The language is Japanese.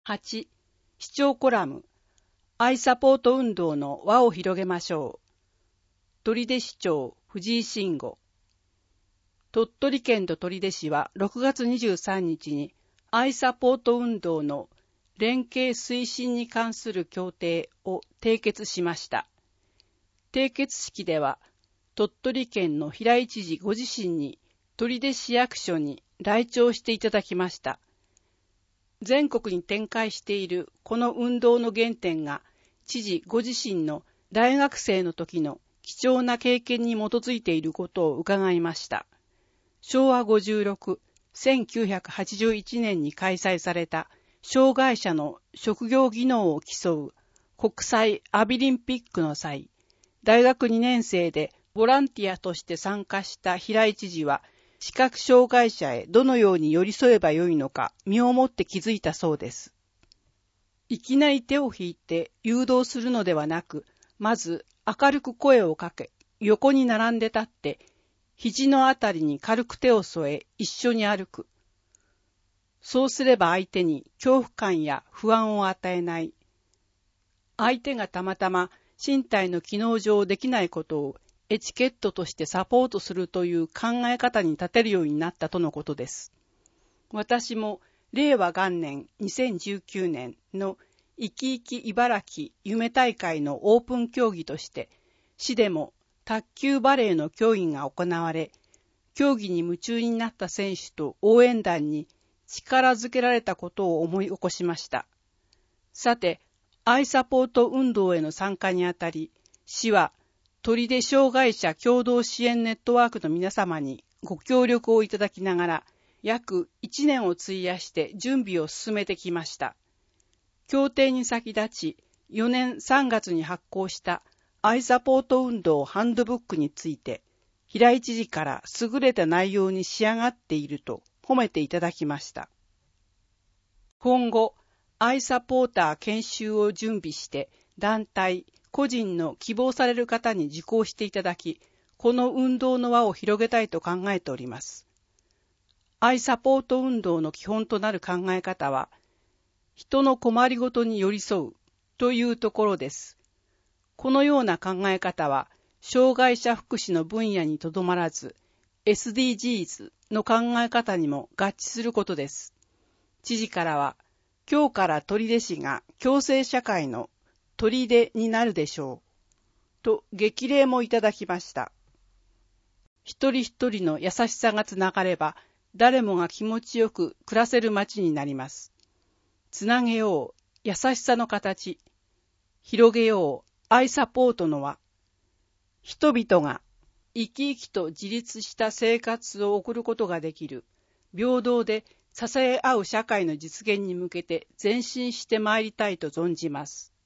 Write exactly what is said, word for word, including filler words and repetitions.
はち. 市長コラム、アイサポート運動の輪を広げましょう。取手市長藤井慎吾。鳥取県と取手市はろくがつにじゅうさんにちにアイサポート運動の連携推進に関する協定を締結しました。締結式では鳥取県の平井知事ご自身に取手市役所に来庁していただきました。全国に展開しているこの運動の原点が知事ご自身の大学生の時の貴重な経験に基づいていることを伺いました。しょうわごじゅうろく、せんきゅうひゃくはちじゅういちねんに開催された障害者の職業技能を競う国際アビリンピックの際、大学にねん生でボランティアとして参加した平井知事は、視覚障害者へどのように寄り添えばよいのか身をもって気づいたそうです。いきなり手を引いて誘導するのではなく、まず明るく声をかけ、横に並んで立って、肘のあたりに軽く手を添え、一緒に歩く。そうすれば相手に恐怖感や不安を与えない。相手がたまたま身体の機能上できないことをエチケットとしてサポートするという考え方に立てるようになったとのことです。私も令和元年にせんじゅうきゅうねんのいきいき茨城夢大会のオープン競技として、市でも卓球バレーの競技が行われ、競技に夢中になった選手と応援団に力づけられたことを思い起こしました。さて、アイサポート運動への参加にあたり、市は取手障害者共同支援ネットワークの皆様にご協力をいただきながら、約いちねんを費やして準備を進めてきました。協定に先立ち、よねんさんがつに発行したアイサポート運動ハンドブックについて、平井知事から優れた内容に仕上がっていると褒めていただきました。今後、アイサポーター研修を準備して、団体、個人の希望される方に受講していただき、この運動の輪を広げたいと考えております。アイサポート運動の基本となる考え方は、人の困りごとに寄り添うというところです。このような考え方は、障害者福祉の分野にとどまらず、エスディージーズ の考え方にも合致することです。知事からは、今日から取手市が共生社会の砦になるでしょう。と激励もいただきました。一人一人の優しさがつながれば、誰もが気持ちよく暮らせる街になります。つなげよう、優しさの形。広げよう、アイサポートの輪。人々が生き生きと自立した生活を送ることができる、平等で支え合う社会の実現に向けて前進してまいりたいと存じます。